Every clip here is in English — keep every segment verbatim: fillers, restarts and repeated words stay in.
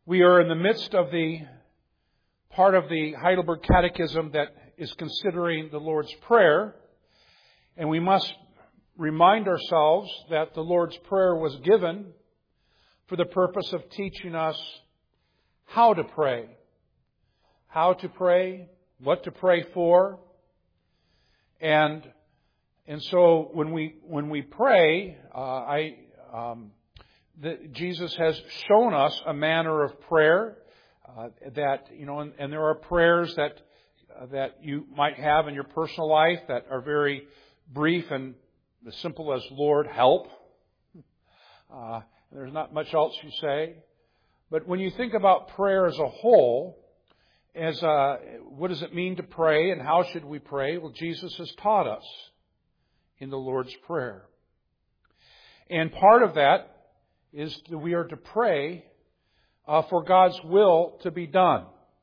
We are in the midst of the part of the Heidelberg Catechism that is considering the Lord's Prayer, and we must remind ourselves that the Lord's Prayer was given for the purpose of teaching us how to pray. How to pray, what to pray for. And and so when we when we pray, uh, I um, the, Jesus has shown us a manner of prayer uh, that you know, and, and there are prayers that uh, that you might have in your personal life that are very brief and as simple as "Lord, help." Uh, there's not much else you say, but when you think about prayer as a whole, as uh, what does it mean to pray and how should we pray? Well, Jesus has taught us in the Lord's Prayer. And part of that is that we are to pray uh, for God's will to be done.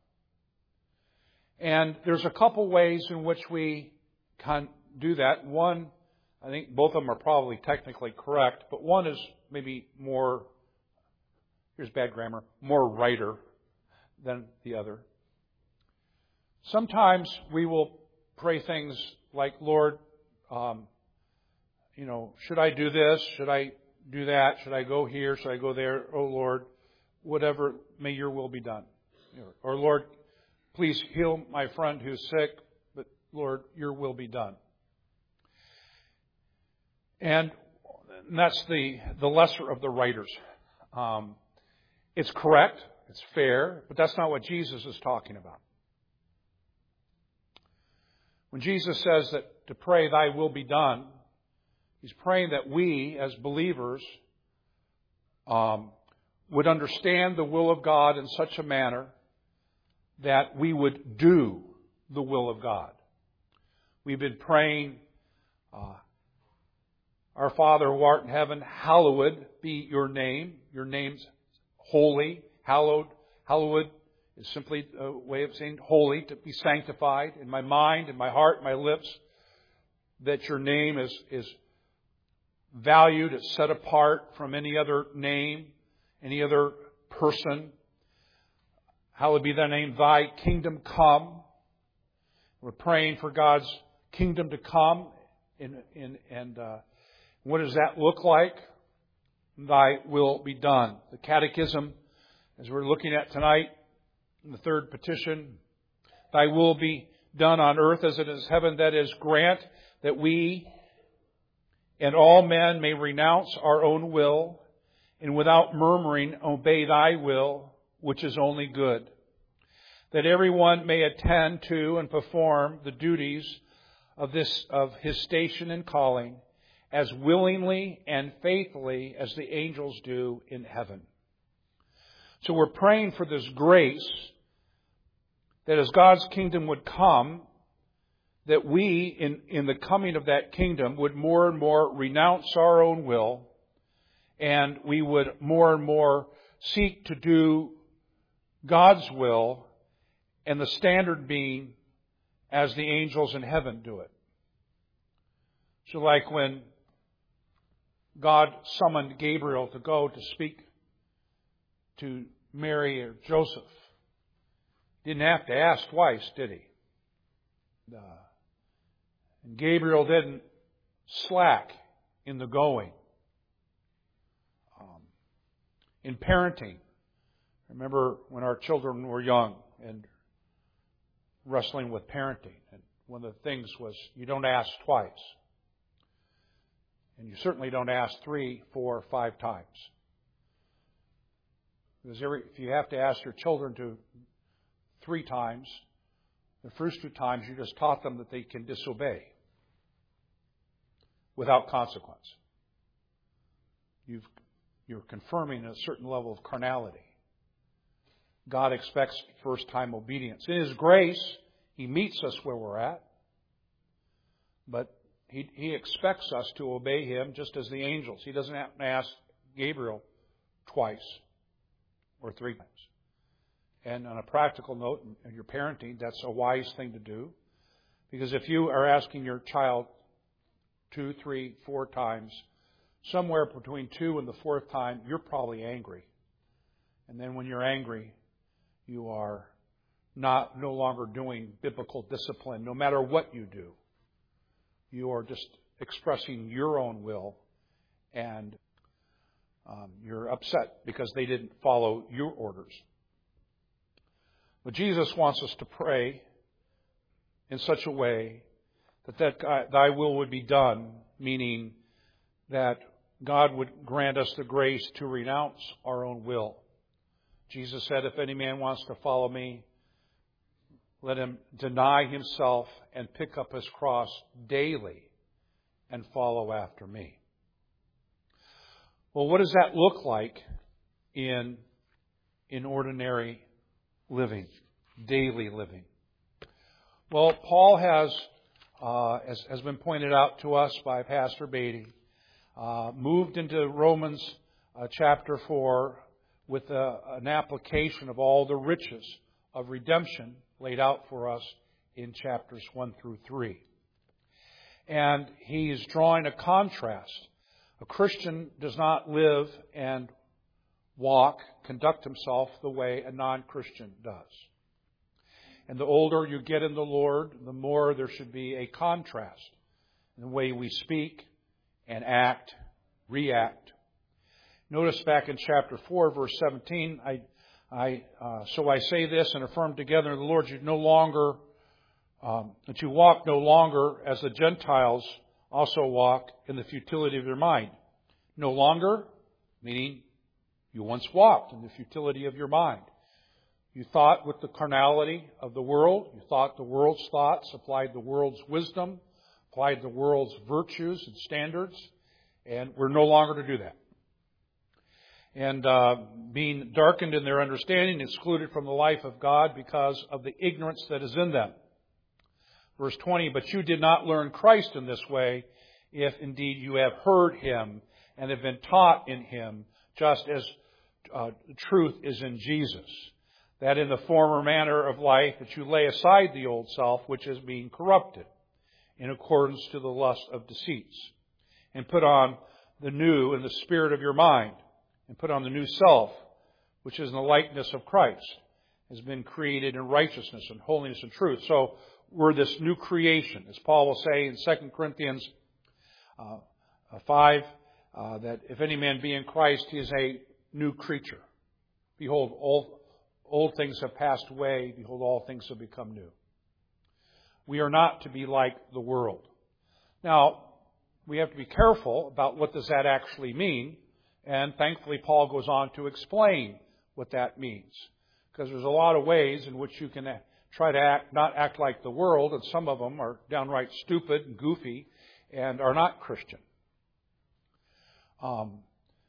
And there's a couple ways in which we can do that. One, I think both of them are probably technically correct, but one is maybe more, here's bad grammar, more righter than the other. Sometimes we will pray things like, Lord, um, you know, should I do this? Should I do that? Should I go here? Should I go there? Oh, Lord, whatever, may your will be done. Or, Lord, please heal my friend who's sick, but Lord, your will be done. And that's the, the lesser of the writers. Um, it's correct, it's fair, but that's not what Jesus is talking about. When Jesus says that to pray, thy will be done, He's praying that we, as believers, um, would understand the will of God in such a manner that we would do the will of God. We've been praying, uh, Our Father who art in heaven, hallowed be your name. Your name's holy, hallowed. Hallowed is simply a way of saying holy, to be sanctified in my mind, in my heart, my lips, that your name is, is valued, it's set apart from any other name, any other person. Hallowed be thy name, thy kingdom come. We're praying for God's kingdom to come. In, in, and uh, what does that look like? Thy will be done. The Catechism, as we're looking at tonight, in the third petition, thy will be done on earth as it is in heaven. That is, grant that we and all men may renounce our own will and without murmuring obey thy will, which is only good. That everyone may attend to and perform the duties of this, of his station and calling as willingly and faithfully as the angels do in heaven. So we're praying for this grace that as God's kingdom would come, that we, in, in the coming of that kingdom, would more and more renounce our own will, and we would more and more seek to do God's will, and the standard being as the angels in heaven do it. So like when God summoned Gabriel to go to speak to Mary or Joseph, didn't have to ask twice, did he? Uh, and Gabriel didn't slack in the going. Um, in parenting, remember when our children were young and wrestling with parenting, and one of the things was you don't ask twice. And you certainly don't ask three, four, five times. Because every, if you have to ask your children to three times, the first two times you just taught them that they can disobey without consequence. You've, you're confirming a certain level of carnality. God expects first-time obedience. In His grace, He meets us where we're at. But He, he expects us to obey Him just as the angels. He doesn't have to ask Gabriel twice or three times. And on a practical note, in your parenting, that's a wise thing to do. Because if you are asking your child two, three, four times, somewhere between two and the fourth time, you're probably angry. And then when you're angry, you are not no longer doing biblical discipline, no matter what you do. You are just expressing your own will, and um, you're upset because they didn't follow your orders. But Jesus wants us to pray in such a way that, that thy will would be done, meaning that God would grant us the grace to renounce our own will. Jesus said, if any man wants to follow me, let him deny himself and pick up his cross daily and follow after me. Well, what does that look like in, in ordinary living, daily living? Well, Paul has, uh, as has been pointed out to us by Pastor Beatty, uh, moved into Romans uh, chapter four with a, an application of all the riches of redemption laid out for us in chapters one through three. And he's drawing a contrast. A Christian does not live and walk, conduct himself the way a non-Christian does. And the older you get in the Lord, the more there should be a contrast in the way we speak and act, react. Notice back in chapter four, verse seventeen, I, I, uh, so I say this and affirm together in the Lord, you no longer, um, that you walk no longer as the Gentiles also walk in the futility of their mind. No longer, meaning you once walked in the futility of your mind. You thought with the carnality of the world. You thought the world's thoughts, applied the world's wisdom, applied the world's virtues and standards, and we're no longer to do that. And uh, being darkened in their understanding, excluded from the life of God because of the ignorance that is in them. Verse twenty, but you did not learn Christ in this way, if indeed you have heard Him and have been taught in Him, just as uh, truth is in Jesus. That in the former manner of life that you lay aside the old self, which is being corrupted in accordance to the lust of deceits, and put on the new in the spirit of your mind, and put on the new self, which is in the likeness of Christ, has been created in righteousness and holiness and truth. So we're this new creation, as Paul will say in Second Corinthians uh, five, uh, that if any man be in Christ, he is a new creature. Behold, all Old things have passed away. Behold, all things have become new. We are not to be like the world. Now, we have to be careful about what does that actually mean. And thankfully, Paul goes on to explain what that means. Because there's a lot of ways in which you can try to act, not act like the world. And some of them are downright stupid and goofy and are not Christian. Um,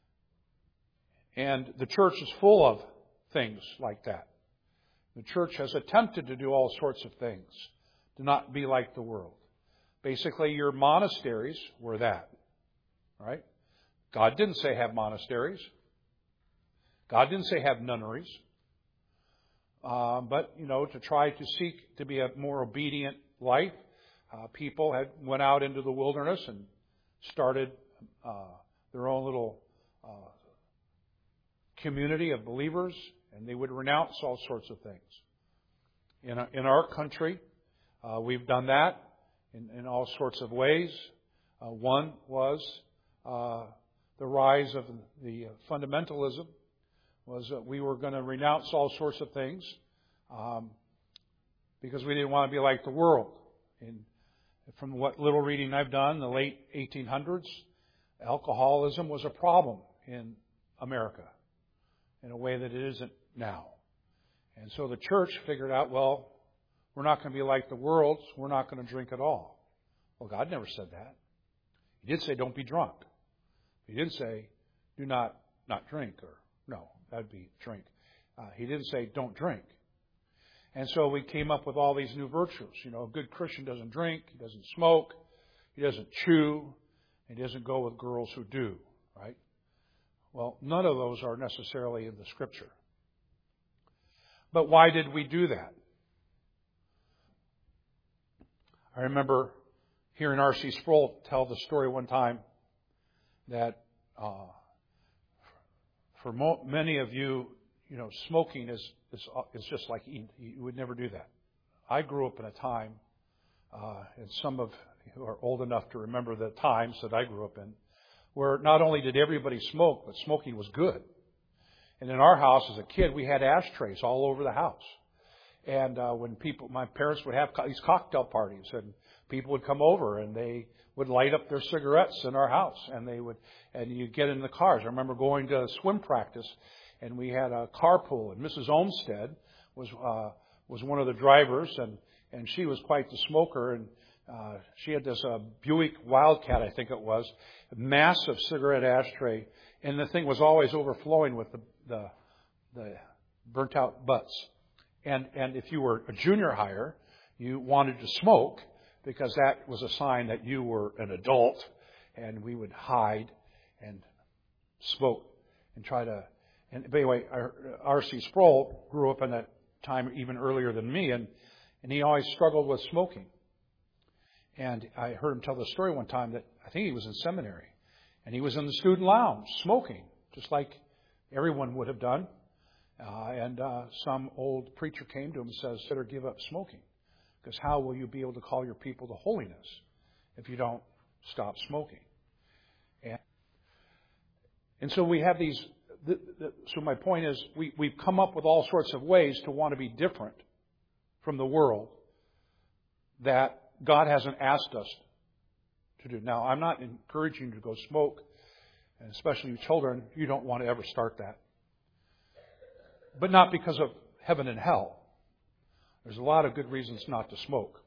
and the church is full of things like that. The church has attempted to do all sorts of things to not be like the world. Basically, your monasteries were that, right? God didn't say have monasteries. God didn't say have nunneries. Uh, but, you know, to try to seek to be a more obedient life, uh, people had went out into the wilderness and started uh, their own little uh, community of believers, and they would renounce all sorts of things. In, in our country, uh, we've done that in, in all sorts of ways. Uh, one was uh, the rise of the fundamentalism, was that we were going to renounce all sorts of things um, because we didn't want to be like the world. And from what little reading I've done in the late eighteen hundreds, alcoholism was a problem in America in a way that it isn't now. And so the church figured out, well, we're not going to be like the world, so we're not going to drink at all. Well, God never said that. He did say don't be drunk. He didn't say do not not drink, or no, that'd be drink. Uh, he didn't say don't drink. And so we came up with all these new virtues. You know, a good Christian doesn't drink, he doesn't smoke, he doesn't chew, he doesn't go with girls who do, right? Well, none of those are necessarily in the Scripture. But why did we do that? I remember hearing R C Sproul tell the story one time that uh, for mo- many of you, you know, smoking is, is, is just like eating. You would never do that. I grew up in a time, uh, and some of you are old enough to remember the times that I grew up in, where not only did everybody smoke, but smoking was good. And in our house as a kid, we had ashtrays all over the house. And uh, when people, my parents would have co- these cocktail parties, and people would come over and they would light up their cigarettes in our house, and they would, and you get in the cars. I remember going to swim practice, and we had a carpool, and Missus Olmsted was uh, was one of the drivers, and and she was quite the smoker, and uh, she had this uh, Buick Wildcat, I think it was, a massive cigarette ashtray, and the thing was always overflowing with the the, the burnt out butts. And and if you were a junior hire, you wanted to smoke because that was a sign that you were an adult, and we would hide and smoke and try to. And but anyway, R C Sproul grew up in that time even earlier than me, and and he always struggled with smoking. And I heard him tell the story one time that I think he was in seminary, and he was in the student lounge smoking, just like everyone would have done. Uh, and uh, some old preacher came to him and says, "Better give up smoking, because how will you be able to call your people to holiness if you don't stop smoking?" And, and so we have these. The, the, so my point is, we, we've come up with all sorts of ways to want to be different from the world that God hasn't asked us to do. Now, I'm not encouraging you to go smoke, and especially you children, you don't want to ever start that. But not because of heaven and hell. There's a lot of good reasons not to smoke.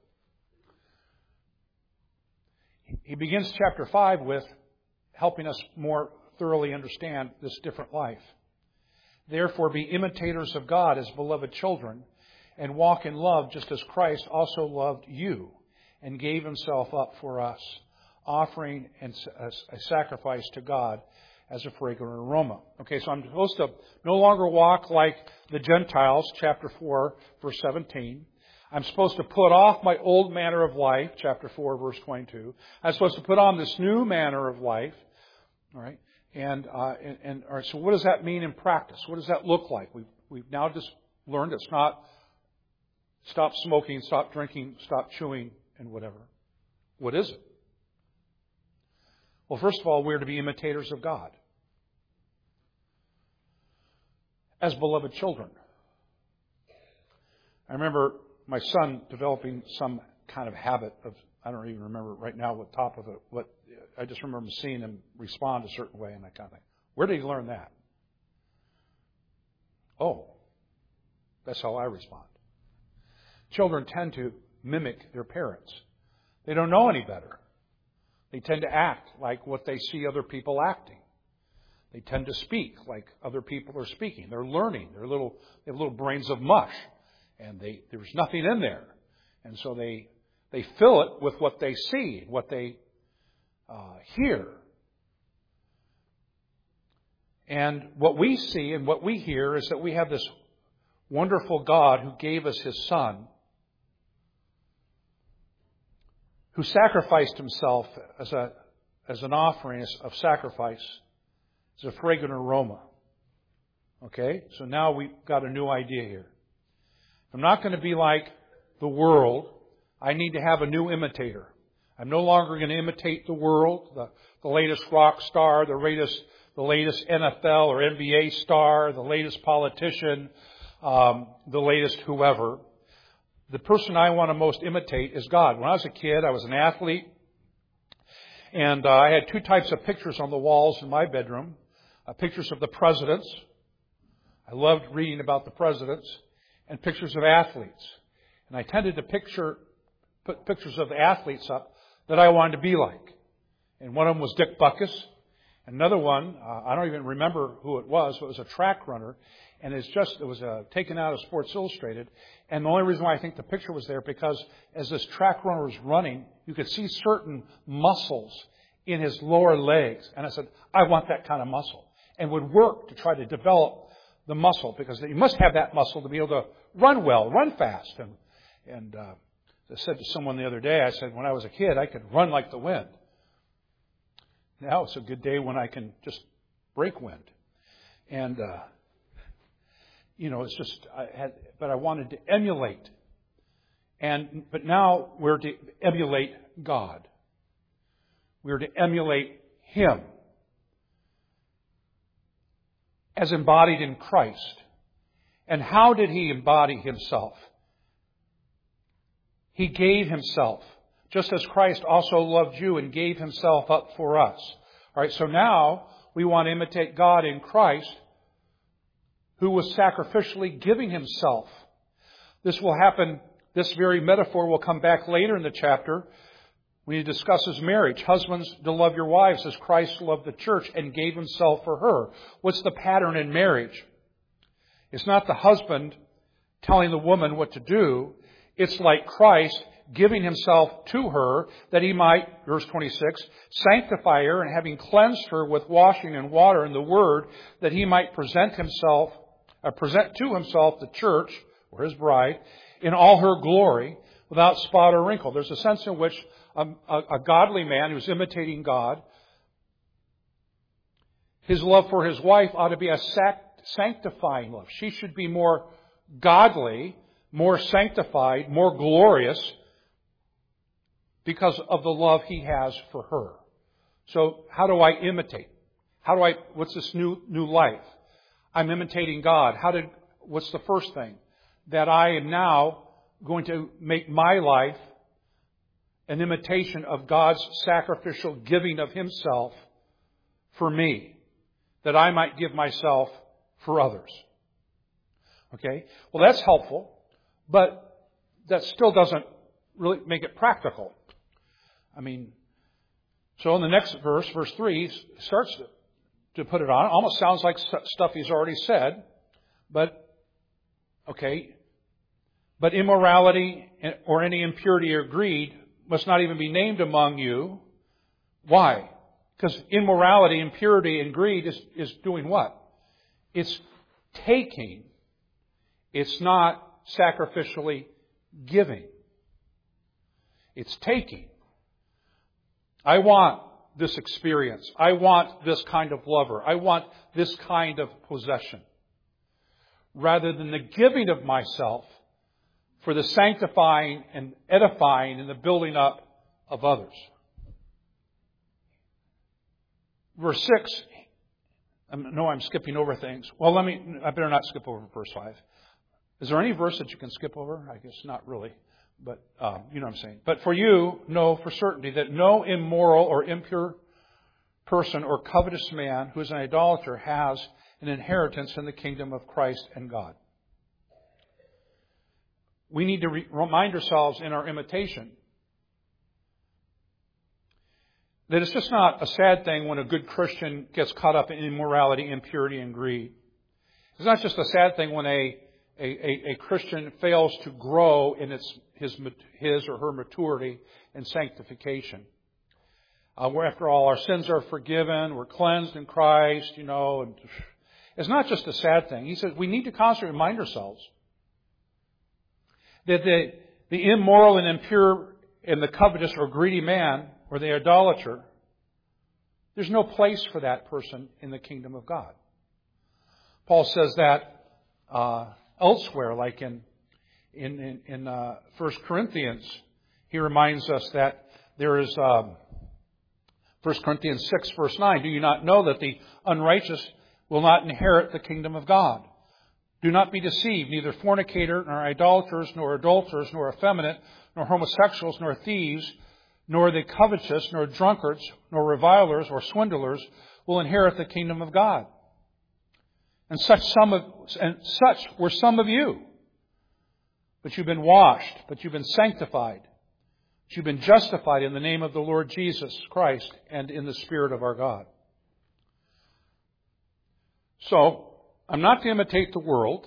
He begins chapter five with helping us more thoroughly understand this different life. Therefore, be imitators of God as beloved children, and walk in love just as Christ also loved you and gave himself up for us, offering a sacrifice to God as a fragrant aroma. Okay, so I'm supposed to no longer walk like the Gentiles, chapter four, verse seventeen. I'm supposed to put off my old manner of life, chapter four, verse twenty-two. I'm supposed to put on this new manner of life. All right, and uh, and, and all right. So what does that mean in practice? What does that look like? We've we've now just learned it's not stop smoking, stop drinking, stop chewing, and whatever. What is it? Well, first of all, we're to be imitators of God as beloved children. I remember my son developing some kind of habit of, I don't even remember right now what top of it, what I just remember seeing him respond a certain way and that kind of thing. Where did he learn that? Oh, that's how I respond. Children tend to mimic their parents. They don't know any better. They tend to act like what they see other people acting. They tend to speak like other people are speaking. They're learning. They're little, they have little brains of mush, and they, there's nothing in there. And so they they fill it with what they see, what they uh, hear. And what we see and what we hear is that we have this wonderful God who gave us His Son, who sacrificed Himself as a as an offering of sacrifice, as a fragrant aroma. Okay? So now we've got a new idea here. I'm not going to be like the world. I need to have a new imitator. I'm no longer going to imitate the world, the, the latest rock star, the latest, the latest N F L or N B A star, the latest politician, um, the latest whoever. The person I want to most imitate is God. When I was a kid, I was an athlete, and uh, I had two types of pictures on the walls in my bedroom. Uh, pictures of the presidents. I loved reading about the presidents, and pictures of athletes. And I tended to picture put pictures of the athletes up that I wanted to be like. And one of them was Dick Butkus. Another one, uh, I don't even remember who it was, but it was a track runner. And it's just, it was uh, taken out of Sports Illustrated. And the only reason why I think the picture was there, because as this track runner was running, you could see certain muscles in his lower legs. And I said, I want that kind of muscle. And would work to try to develop the muscle, because you must have that muscle to be able to run well, run fast. And, and uh, I said to someone the other day, I said, when I was a kid, I could run like the wind. Now it's a good day when I can just break wind. And uh, you know, it's just, I had, but I wanted to emulate. And, but now we're to emulate God. We're to emulate Him as embodied in Christ. And how did He embody Himself? He gave Himself, just as Christ also loved you and gave Himself up for us. All right, so now we want to imitate God in Christ, who was sacrificially giving Himself. This will happen, this very metaphor will come back later in the chapter when He discusses marriage. Husbands, to love your wives as Christ loved the church and gave Himself for her. What's the pattern in marriage? It's not the husband telling the woman what to do. It's like Christ giving Himself to her that He might, verse twenty-six, sanctify her, and having cleansed her with washing and water in the Word, that He might present Himself, uh, present to Himself the church, or His bride, in all her glory, without spot or wrinkle. There's a sense in which a, a, a godly man who's imitating God, his love for his wife ought to be a sac- sanctifying love. She should be more godly, more sanctified, more glorious because of the love he has for her. So how do I imitate? How do I, what's this new, new life? I'm imitating God. How did, what's the first thing? That I am now going to make my life an imitation of God's sacrificial giving of Himself for me, that I might give myself for others. Okay? Well, that's helpful, but that still doesn't really make it practical. I mean, so in the next verse, verse three, he starts to, to put it on. It almost sounds like stuff he's already said, but, okay, but immorality or any impurity or greed must not even be named among you. Why? Because immorality, impurity, and greed is, is doing what? It's taking. It's not sacrificially giving. It's taking. I want this experience. I want this kind of lover. I want this kind of possession. Rather than the giving of myself for the sanctifying and edifying and the building up of others. Verse six, I know I'm skipping over things. Well, let me, I better not skip over verse five. Is there any verse that you can skip over? I guess not really, but um, you know what I'm saying. But for you, know for certainty that no immoral or impure person or covetous man who is an idolater has an inheritance in the kingdom of Christ and God. We need to re- remind ourselves in our imitation that it's just not a sad thing when a good Christian gets caught up in immorality, impurity, and greed. It's not just a sad thing when a, a, a, a Christian fails to grow in its his, his or her maturity and sanctification. Uh, where after all, our sins are forgiven, we're cleansed in Christ, you know. And it's not just a sad thing. He says we need to constantly remind ourselves that the, the immoral and impure and the covetous or greedy man or the idolater, there's no place for that person in the kingdom of God. Paul says that uh, elsewhere, like in in in, in uh, First Corinthians, he reminds us that there is um, First Corinthians six, verse nine. Do you not know that the unrighteous will not inherit the kingdom of God? Do not be deceived. Neither fornicator, nor idolaters, nor adulterers, nor effeminate, nor homosexuals, nor thieves, nor the covetous, nor drunkards, nor revilers, or swindlers will inherit the kingdom of God. And such some of, and such were some of you. But you've been washed, but you've been sanctified, but you've been justified in the name of the Lord Jesus Christ and in the Spirit of our God. So, I'm not to imitate the world.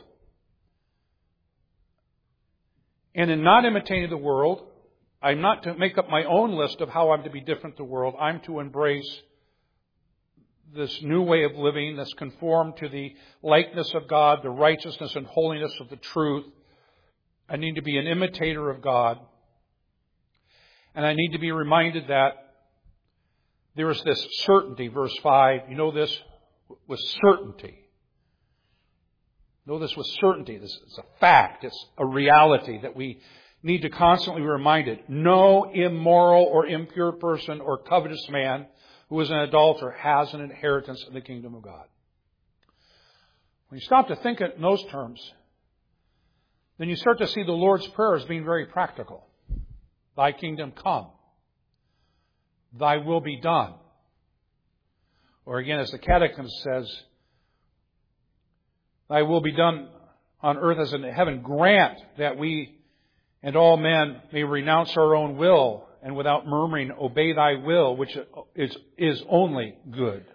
And in not imitating the world, I'm not to make up my own list of how I'm to be different from the world. I'm to embrace this new way of living that's conformed to the likeness of God, the righteousness and holiness of the truth. I need to be an imitator of God. And I need to be reminded that there is this certainty, verse five. You know this with certainty. Know this with certainty. This is a fact. It's a reality that we need to constantly be reminded. No immoral or impure person or covetous man who is an adulterer has an inheritance in the kingdom of God. When you stop to think in those terms, then you start to see the Lord's Prayer as being very practical. Thy kingdom come. Thy will be done. Or again, as the Catechism says, Thy will be done on earth as in heaven. Grant that we and all men may renounce our own will and without murmuring obey Thy will, which is, is only good.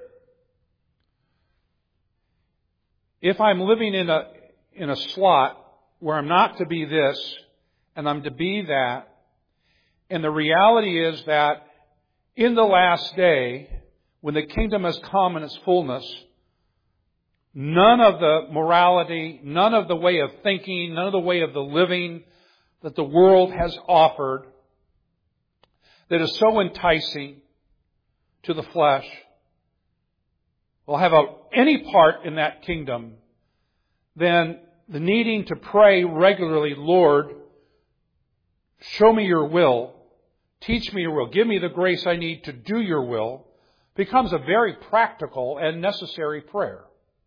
If I'm living in a, in a slot where I'm not to be this and I'm to be that, and the reality is that in the last day, when the kingdom has come in its fullness, none of the morality, none of the way of thinking, none of the way of the living that the world has offered that is so enticing to the flesh will have a, any part in that kingdom, then the needing to pray regularly, Lord, show me your will, teach me your will, give me the grace I need to do your will, becomes a very practical and necessary prayer.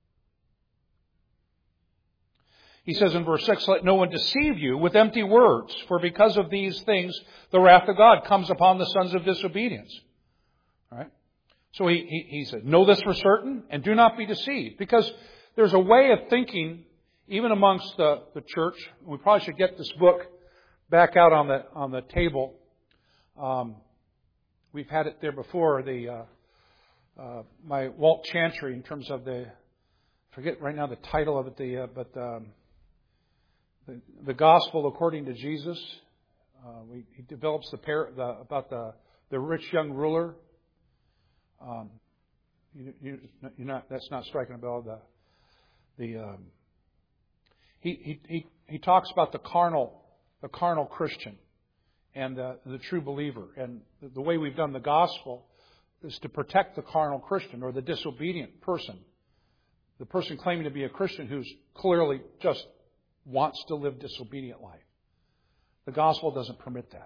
He says in verse six, let no one deceive you with empty words, for because of these things the wrath of God comes upon the sons of disobedience. All right? So he, he, he said, know this for certain and do not be deceived. Because there's a way of thinking, even amongst the, the church. We probably should get this book back out on the on the table. Um, we've had it there before. The uh, uh, my Walt Chantry, in terms of the, I forget right now the title of it, the uh, but um, the, the Gospel according to Jesus. Uh, we, he develops the, par- the about the the rich young ruler. Um, you, you, you're not. That's not striking a bell. The the um, he he he he talks about the carnal the carnal Christian and the, the true believer, and the, the way we've done the gospel is to protect the carnal Christian or the disobedient person, the person claiming to be a Christian who's clearly just wants to live disobedient life. The gospel doesn't permit that.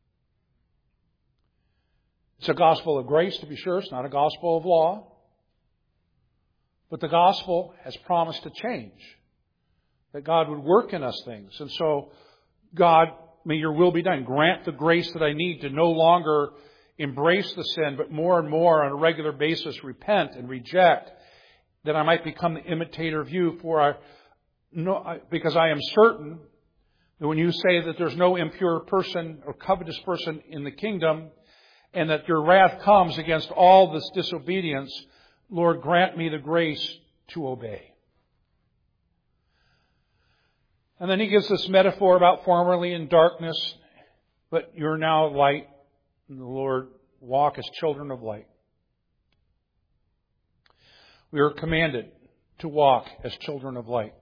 It's a gospel of grace, to be sure. It's not a gospel of law. But the gospel has promised to change, that God would work in us things. And so, God, may your will be done. Grant the grace that I need to no longer embrace the sin, but more and more on a regular basis repent and reject, that I might become the imitator of you. For I, no, because I am certain that when you say that there's no impure person or covetous person in the kingdom, and that your wrath comes against all this disobedience, Lord, grant me the grace to obey. And then he gives this metaphor about formerly in darkness, but you're now light. And the Lord, walk as children of light. We are commanded to walk as children of light.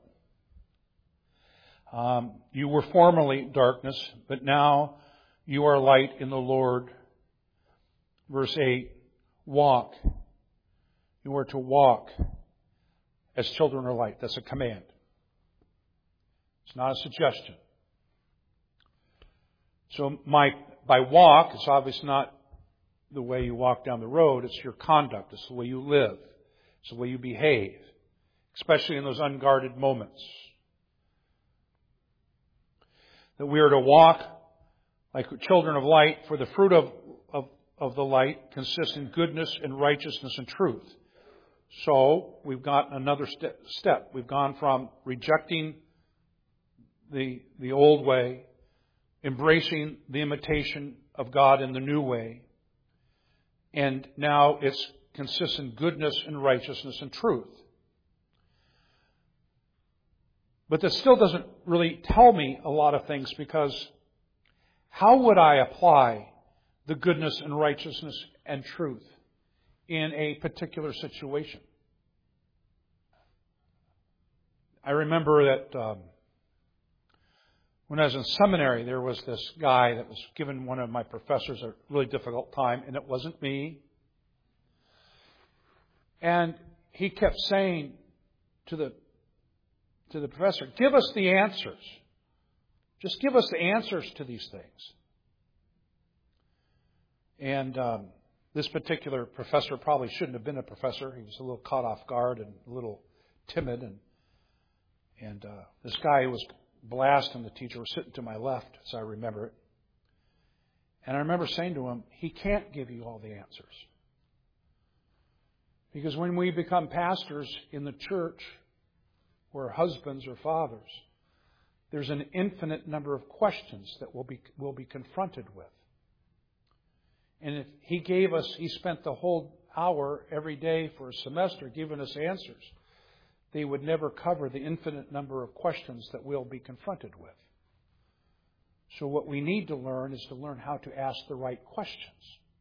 Um, you were formerly darkness, but now you are light in the Lord. Verse eight, walk. You are to walk as children of light. That's a command. It's not a suggestion. So my by walk, it's obviously not the way you walk down the road. It's your conduct. It's the way you live. It's the way you behave, especially in those unguarded moments. That we are to walk like children of light, for the fruit of, of, of the light consists in goodness and righteousness and truth. So we've got another step. step. We've gone from rejecting the, the old way, embracing the imitation of God in the new way. And now it's consists in goodness and righteousness and truth. But that still doesn't really tell me a lot of things, because how would I apply the goodness and righteousness and truth in a particular situation? I remember that um, when I was in seminary, there was this guy that was giving one of my professors a really difficult time, and it wasn't me. And he kept saying to the to the professor, give us the answers. Just give us the answers to these things. And um, this particular professor probably shouldn't have been a professor. He was a little caught off guard and a little timid. And and uh, this guy who was blasting the teacher was sitting to my left, as I remember it. And I remember saying to him, he can't give you all the answers. Because when we become pastors in the church, or husbands or fathers, there's an infinite number of questions that we'll be, we'll be confronted with. And if he gave us, he spent the whole hour every day for a semester giving us answers, they would never cover the infinite number of questions that we'll be confronted with. So what we need to learn is to learn how to ask the right questions.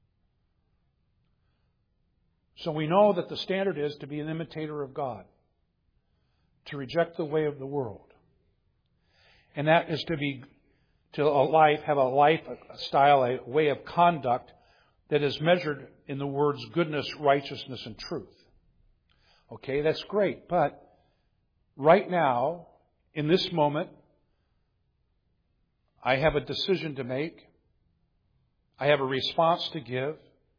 So we know that the standard is to be an imitator of God, to reject the way of the world. And that is to be, to a life, have a life, a style, a way of conduct that is measured in the words goodness, righteousness, and truth. Okay, that's great. But right now, in this moment, I have a decision to make. I have a response to give.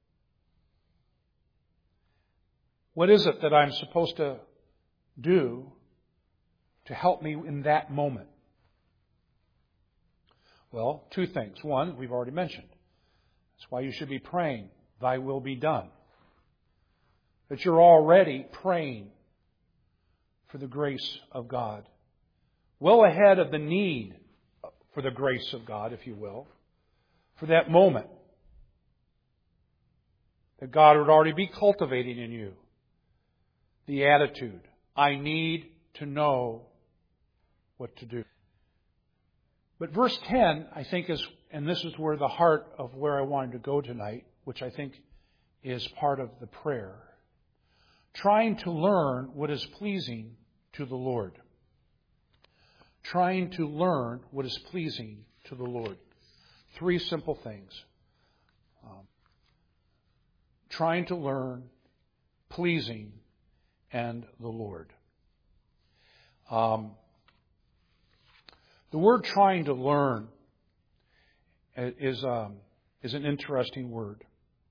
What is it that I'm supposed to do to help me in that moment? Well, two things. One, we've already mentioned. That's why you should be praying, thy will be done. That you're already praying for the grace of God. Well ahead of the need for the grace of God, if you will, for that moment. That God would already be cultivating in you the attitude, I need to know what to do. But verse ten, I think, is, and this is where the heart of where I wanted to go tonight, which I think is part of the prayer. Trying to learn what is pleasing to the Lord. Trying to learn what is pleasing to the Lord. Three simple things. Um, trying to learn, pleasing, and the Lord. Um, the word trying to learn is, um, is an interesting word.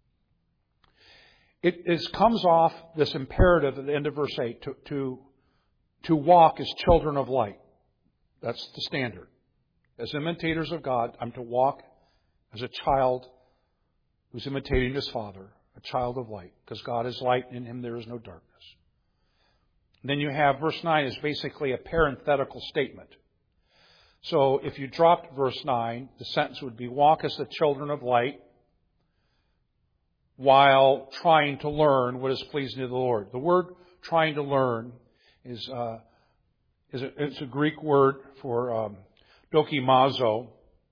It is, comes off this imperative at the end of verse eight to, to, to walk as children of light. That's the standard. As imitators of God, I'm to walk as a child who's imitating his Father, a child of light, because God is light and in him there is no darkness. And then you have verse nine is basically a parenthetical statement. So if you dropped verse nine, the sentence would be, walk as the children of light while trying to learn what is pleasing to the Lord. The word trying to learn is, uh, is a, it's a Greek word for um, dokimazo,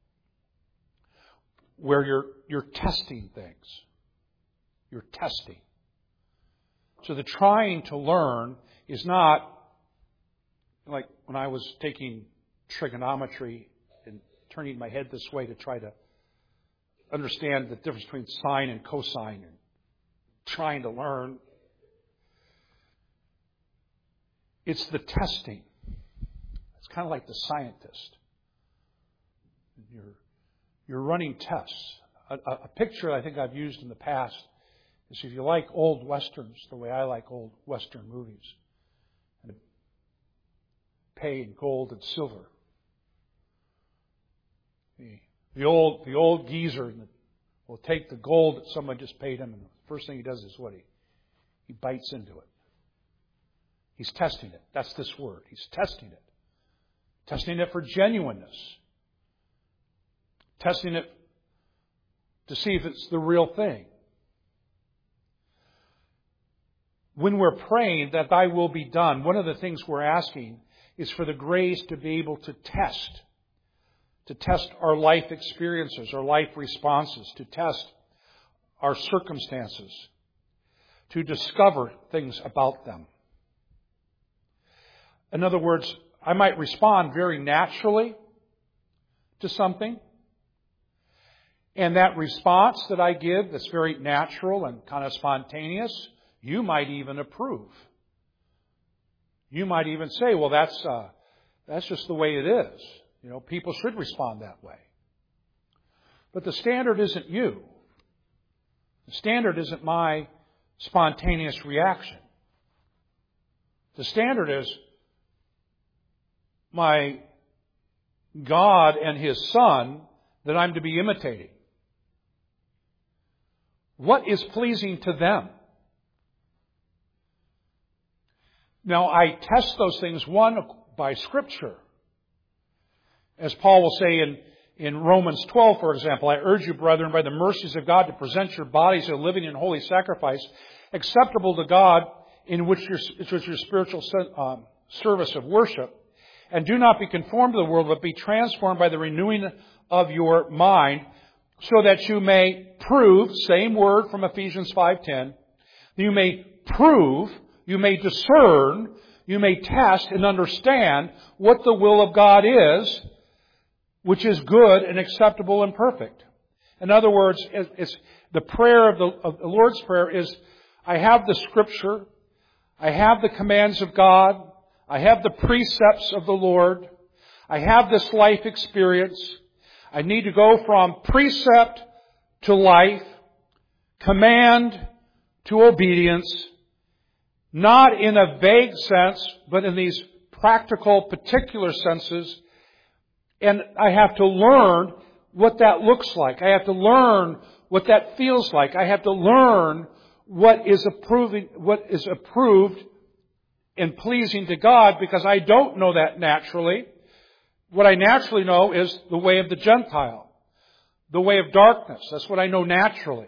where you're, you're testing things. You're testing. So the trying to learn is not like when I was taking trigonometry and turning my head this way to try to understand the difference between sine and cosine and trying to learn. It's the testing. It's kind of like the scientist. You're, you're running tests. A, a, a picture I think I've used in the past is if you like old westerns, the way I like old western movies, and pay in gold and silver. The, the old the old geezer will take the gold that someone just paid him, and the first thing he does is what? He, he bites into it. He's testing it. That's this word. He's testing it. Testing it for genuineness. Testing it to see if it's the real thing. When we're praying that thy will be done, one of the things we're asking is for the grace to be able to test. To test our life experiences, our life responses, to test our circumstances, to discover things about them. In other words, I might respond very naturally to something, and that response that I give that's very natural and kind of spontaneous, you might even approve. You might even say, well, that's uh, That's just the way it is. You know, people should respond that way. But the standard isn't you. The standard isn't my spontaneous reaction. The standard is my God and His Son that I'm to be imitating. What is pleasing to them? Now, I test those things, one, by Scripture. As Paul will say in, in Romans twelve, for example, I urge you, brethren, by the mercies of God, to present your bodies a living and holy sacrifice, acceptable to God, in which your, which is your spiritual um, service of worship. And do not be conformed to the world, but be transformed by the renewing of your mind, so that you may prove, same word from Ephesians five ten, you may prove, you may discern, you may test and understand what the will of God is, which is good and acceptable and perfect. In other words, it's the prayer of the, of the Lord's Prayer is, I have the Scripture, I have the commands of God, I have the precepts of the Lord, I have this life experience. I need to go from precept to life, command to obedience, not in a vague sense, but in these practical, particular senses. And I have to learn what that looks like. I have to learn what that feels like. I have to learn what is approving, what is approved and pleasing to God, because I don't know that naturally. What I naturally know is the way of the Gentile, the way of darkness. That's what I know naturally.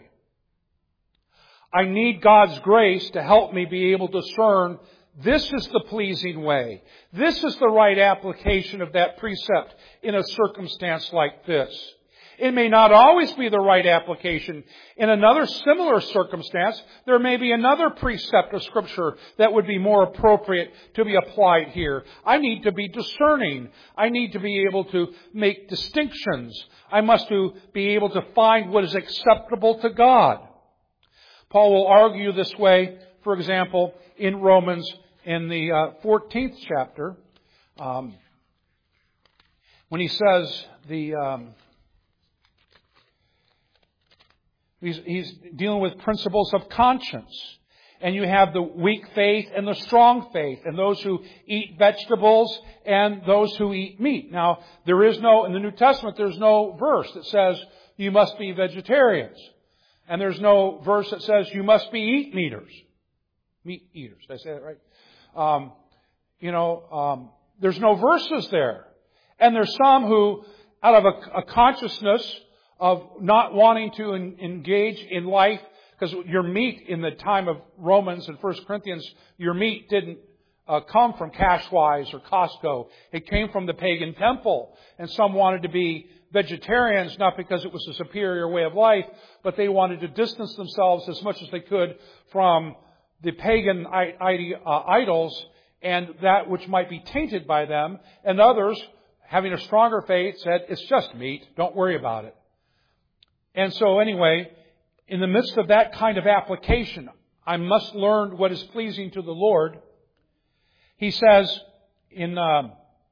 I need God's grace to help me be able to discern this is the pleasing way. This is the right application of that precept in a circumstance like this. It may not always be the right application. In another similar circumstance, there may be another precept of Scripture that would be more appropriate to be applied here. I need to be discerning. I need to be able to make distinctions. I must to be able to find what is acceptable to God. Paul will argue this way, for example, in Romans in the uh, fourteenth chapter, um, when he says the... Um, He's, he's dealing with principles of conscience. And you have the weak faith and the strong faith, and those who eat vegetables and those who eat meat. Now, there is no, in the New Testament, there's no verse that says you must be vegetarians. And there's no verse that says you must be eat eaters. Meat eaters. Did I say that right? Um, you know, um, there's no verses there. And there's some who, out of a, a consciousness of not wanting to en- engage in life, because your meat in the time of Romans and First Corinthians, your meat didn't uh, come from Cashwise or Costco. It came from the pagan temple. And some wanted to be vegetarians, not because it was a superior way of life, but they wanted to distance themselves as much as they could from the pagan I- I- uh, idols and that which might be tainted by them. And others, having a stronger faith, said, it's just meat. Don't worry about it. And so anyway, in the midst of that kind of application, I must learn what is pleasing to the Lord. He says in uh,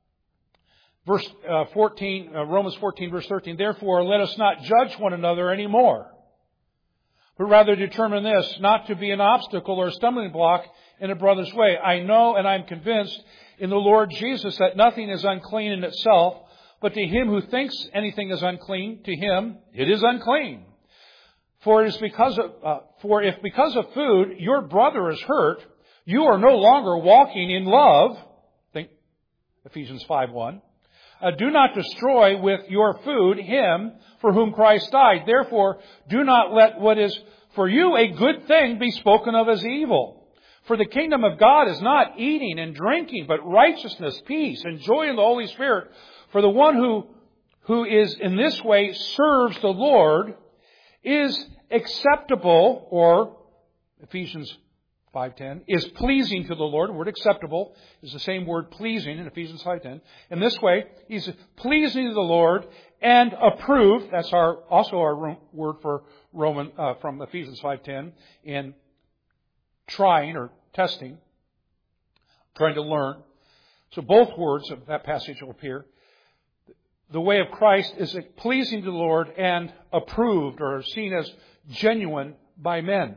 verse uh, fourteen, uh, Romans fourteen, verse thirteen, therefore let us not judge one another anymore, but rather determine this, not to be an obstacle or a stumbling block in a brother's way. I know and I'm convinced in the Lord Jesus that nothing is unclean in itself, but to him who thinks anything is unclean, to him it is unclean. For it is because of, uh, for if because of food your brother is hurt, you are no longer walking in love. Think Ephesians five one. Uh, do not destroy with your food him for whom Christ died. Therefore, do not let what is for you a good thing be spoken of as evil. For the kingdom of God is not eating and drinking, but righteousness, peace, and joy in the Holy Spirit. For the one who, who is in this way serves the Lord is acceptable, or Ephesians five ten, is pleasing to the Lord. The word acceptable is the same word pleasing in Ephesians five ten. In this way, he's pleasing to the Lord and approved. That's our also our word for Roman uh, from Ephesians five ten in trying or testing, trying to learn. So both words of that passage will appear. The way of Christ is pleasing to the Lord and approved or seen as genuine by men.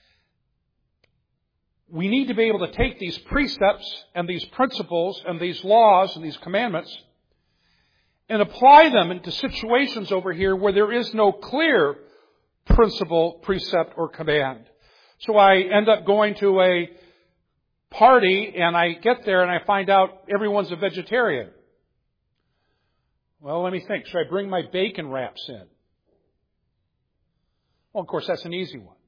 We need to be able to take these precepts and these principles and these laws and these commandments and apply them into situations over here where there is no clear principle, precept, or command. So I end up going to a party and I get there and I find out everyone's a vegetarian. Well, let me think. Should I bring my bacon wraps in? Well, of course, that's an easy one.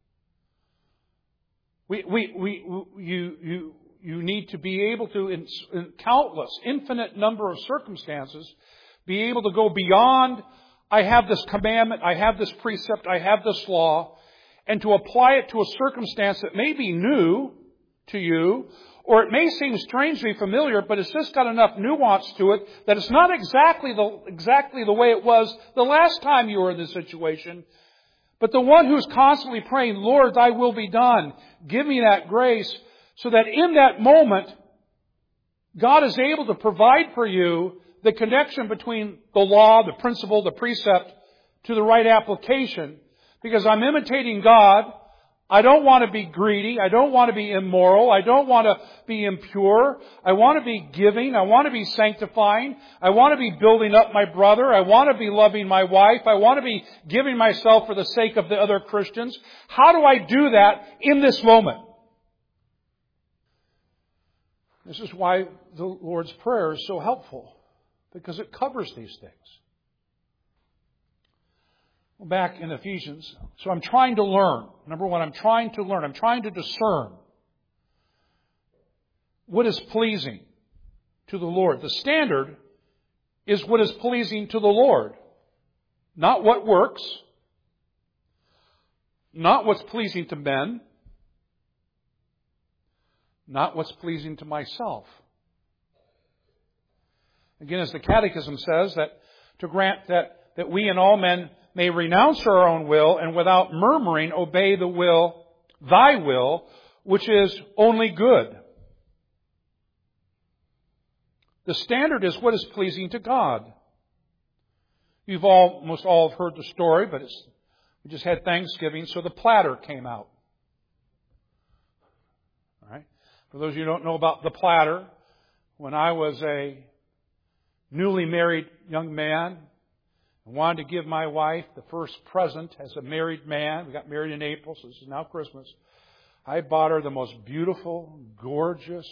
We, we, we, you, you, you need to be able to, in, in countless, infinite number of circumstances, be able to go beyond, I have this commandment, I have this precept, I have this law, and to apply it to a circumstance that may be new to you, or it may seem strangely familiar, but it's just got enough nuance to it that it's not exactly the, exactly the way it was the last time you were in this situation. But the one who's constantly praying, Lord, thy will be done. Give me that grace so that in that moment, God is able to provide for you the connection between the law, the principle, the precept to the right application. Because I'm imitating God. I don't want to be greedy. I don't want to be immoral. I don't want to be impure. I want to be giving. I want to be sanctifying. I want to be building up my brother. I want to be loving my wife. I want to be giving myself for the sake of the other Christians. How do I do that in this moment? This is why the Lord's Prayer is so helpful, because it covers these things. Back in Ephesians. So I'm trying to learn. Number one, I'm trying to learn. I'm trying to discern what is pleasing to the Lord. The standard is what is pleasing to the Lord. Not what works. Not what's pleasing to men. Not what's pleasing to myself. Again, as the Catechism says, that to grant that, that we and all men may renounce our own will and without murmuring obey the will, thy will, which is only good. The standard is what is pleasing to God. You've all, almost all have heard the story, but it's, we just had Thanksgiving, so the platter came out. All right. For those of you who don't know about the platter, when I was a newly married young man, I wanted to give my wife the first present as a married man. We got married in April, so this is now Christmas. I bought her the most beautiful, gorgeous,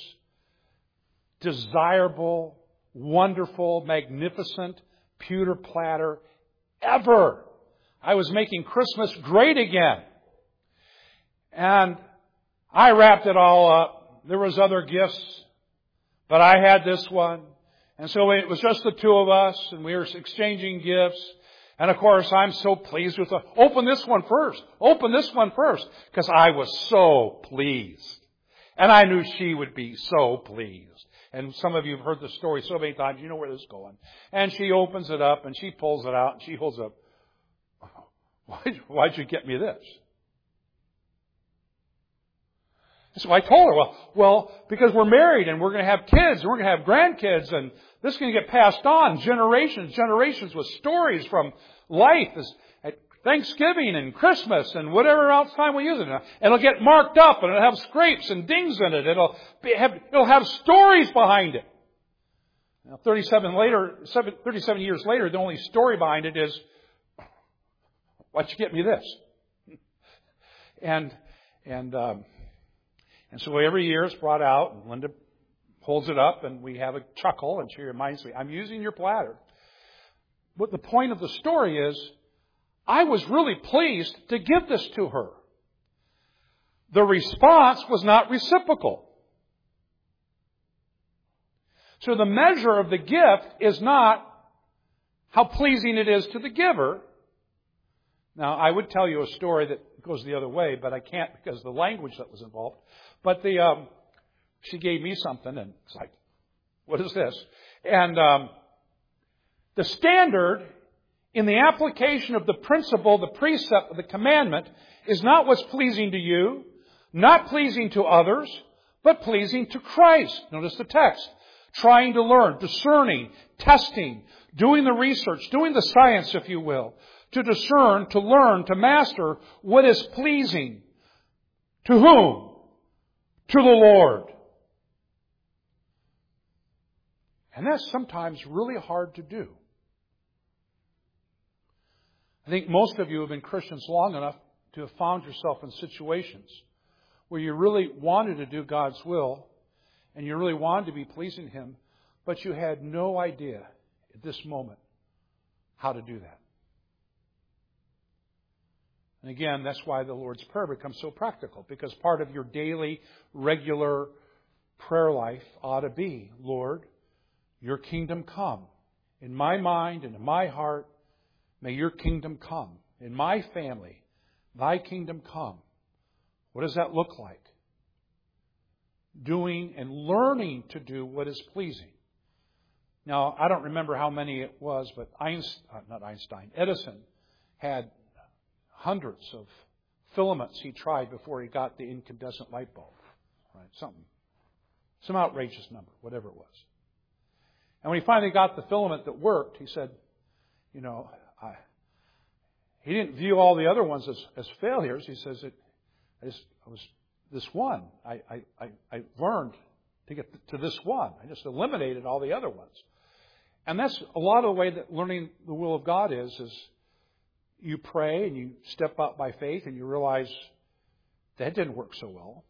desirable, wonderful, magnificent pewter platter ever. I was making Christmas great again. And I wrapped it all up. There was other gifts, but I had this one. And so it was just the two of us, and we were exchanging gifts. And of course, I'm so pleased with the, open this one first. Open this one first. Because I was so pleased. And I knew she would be so pleased. And some of you have heard the story so many times, you know where this is going. And she opens it up, and she pulls it out, and she holds up, Why, why'd you get me this? So I told her, well, well, because we're married and we're going to have kids and we're going to have grandkids and this is going to get passed on generations, generations with stories from life at Thanksgiving and Christmas and whatever else time we use it. And it'll get marked up and it'll have scrapes and dings in it. It'll be, have, it'll have stories behind it. Now, thirty-seven later, thirty-seven years later, the only story behind it is, why'd you get me this? And, and, um, And so every year it's brought out, and Linda holds it up, and we have a chuckle, and she reminds me, I'm using your platter. But the point of the story is, I was really pleased to give this to her. The response was not reciprocal. So the measure of the gift is not how pleasing it is to the giver. Now, I would tell you a story that goes the other way, but I can't because of the language that was involved. But the um, she gave me something, and it's like, what is this? And um, the standard in the application of the principle, the precept, the commandment, is not what's pleasing to you, not pleasing to others, but pleasing to Christ. Notice the text. trying to learn, discerning, testing, doing the research, doing the science, if you will, to discern, to learn, to master what is pleasing. To whom? To the Lord. And that's sometimes really hard to do. I think most of you have been Christians long enough to have found yourself in situations where you really wanted to do God's will and you really wanted to be pleasing Him, but you had no idea at this moment how to do that. And again, that's why the Lord's Prayer becomes so practical, because part of your daily, regular prayer life ought to be, Lord, your kingdom come. In my mind and in my heart, may your kingdom come. In my family, thy kingdom come. What does that look like? Doing and learning to do what is pleasing. Now, I don't remember how many it was, but Einstein, not Einstein, Edison had hundreds of filaments he tried before he got the incandescent light bulb. Right? Something. Some outrageous number, whatever it was. And when he finally got the filament that worked, he said, you know, I, he didn't view all the other ones as, as failures. He says, it, I just, I was this one. I, I, I, I learned to get to this one. I just eliminated all the other ones. And that's a lot of the way that learning the will of God is, is you pray and you step out by faith and you realize that didn't work so well.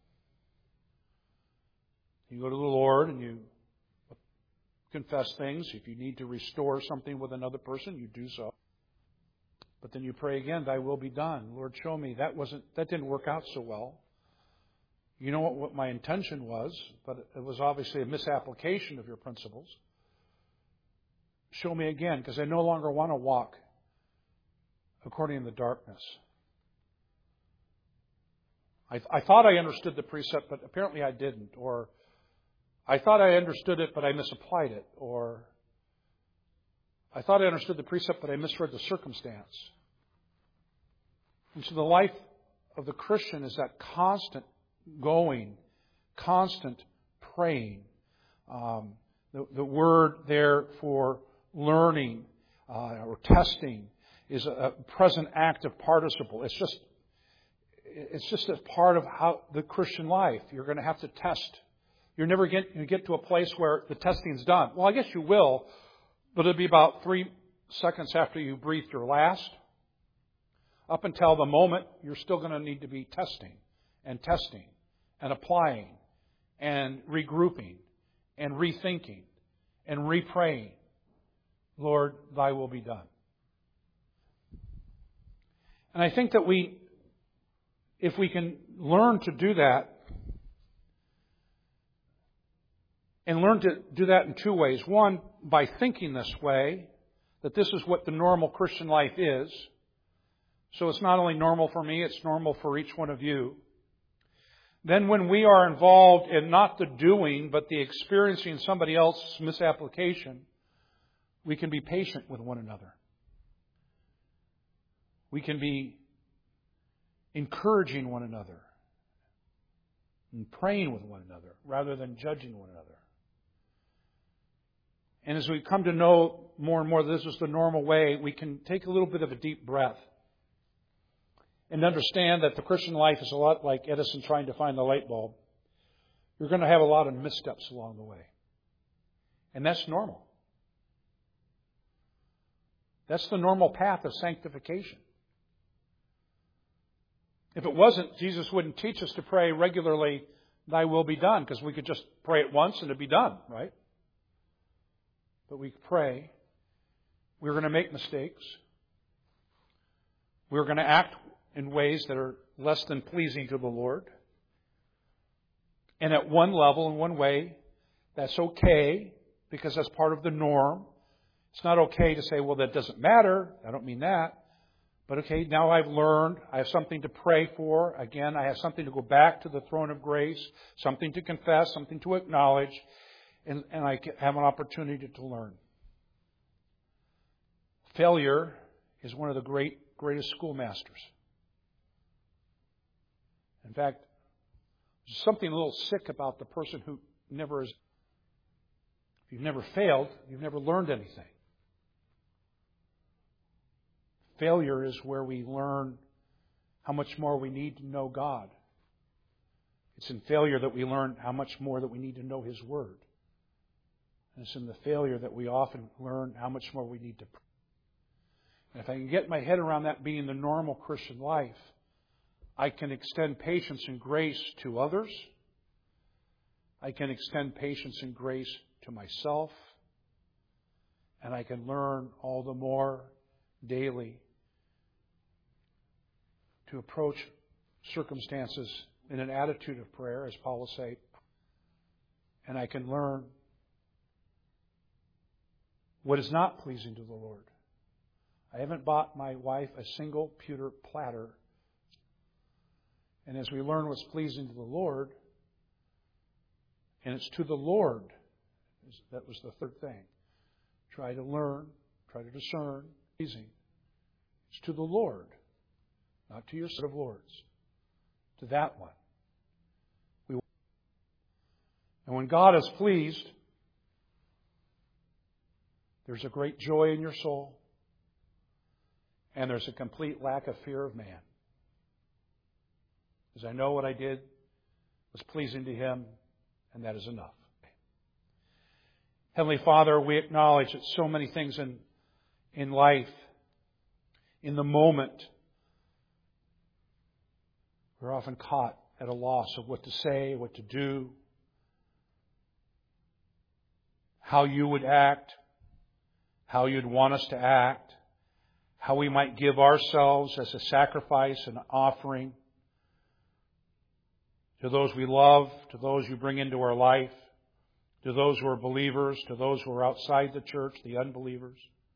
You go to the Lord and you confess things. If you need to restore something with another person, you do so. But then you pray again, thy will be done. Lord, show me that wasn't that didn't work out so well. You know what, what my intention was, but it was obviously a misapplication of your principles. Show me again, because I no longer want to walk according to the darkness. I, I thought I understood the precept, but apparently I didn't. Or I thought I understood it, but I misapplied it. Or I thought I understood the precept, but I misread the circumstance. And so the life of the Christian is that constant going, constant praying. Um, the, the word there for learning uh, or testing is a, a present active participle. It's just it's just a part of how the Christian life. You're going to have to test. You're never going to get to a place where the testing's done. Well, I guess you will, but it'll be about three seconds after you breathed your last. Up until the moment, you're still going to need to be testing and testing and applying and regrouping and rethinking and repraying. Lord, thy will be done. And I think that we, if we can learn to do that, and learn to do that in two ways. One, by thinking this way, that this is what the normal Christian life is. So it's not only normal for me, it's normal for each one of you. Then when we are involved in not the doing, but the experiencing somebody else's misapplication, we can be patient with one another. We can be encouraging one another and praying with one another rather than judging one another. And as we come to know more and more that this is the normal way, we can take a little bit of a deep breath and understand that the Christian life is a lot like Edison trying to find the light bulb. You're going to have a lot of missteps along the way. And that's normal. That's the normal path of sanctification. If it wasn't, Jesus wouldn't teach us to pray regularly, thy will be done, because we could just pray it once and it'd be done, right? But we pray. We're going to make mistakes. We're going to act in ways that are less than pleasing to the Lord. And at one level, in one way, that's okay, because that's part of the norm. It's not okay to say, well, that doesn't matter. I don't mean that. But okay, now I've learned. I have something to pray for. Again, I have something to go back to the throne of grace, something to confess, something to acknowledge, and, and I have an opportunity to learn. Failure is one of the great, greatest schoolmasters. In fact, there's something a little sick about the person who never is. If you've never failed, you've never learned anything. Failure is where we learn how much more we need to know God. It's in failure that we learn how much more that we need to know His Word. And it's in the failure that we often learn how much more we need to pray. And if I can get my head around that being the normal Christian life, I can extend patience and grace to others. I can extend patience and grace to myself. And I can learn all the more daily to approach circumstances in an attitude of prayer, as Paul will say. And I can learn what is not pleasing to the Lord. I haven't bought my wife a single pewter platter. And as we learn what's pleasing to the Lord, and it's to the Lord, that was the third thing. Try to learn, try to discern, pleasing. It's to the Lord, not to your set of lords, to that one. We, and when God is pleased, there's a great joy in your soul, and there's a complete lack of fear of man. Because I know what I did was pleasing to Him, and that is enough. Heavenly Father, we acknowledge that so many things in, in life, in the moment, we're often caught at a loss of what to say, what to do, how you would act, how you'd want us to act, how we might give ourselves as a sacrifice and offering to those we love, to those you bring into our life, to those who are believers, to those who are outside the church, the unbelievers.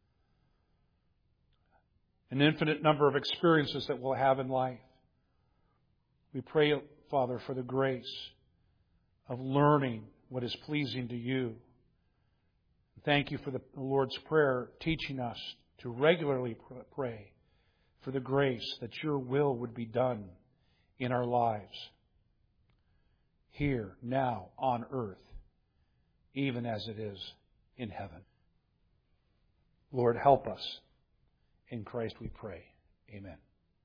An infinite number of experiences that we'll have in life. We pray, Father, for the grace of learning what is pleasing to you. Thank you for the Lord's Prayer teaching us to regularly pray for the grace that your will would be done in our lives, here, now, on earth, even as it is in heaven. Lord, help us. In Christ we pray. Amen.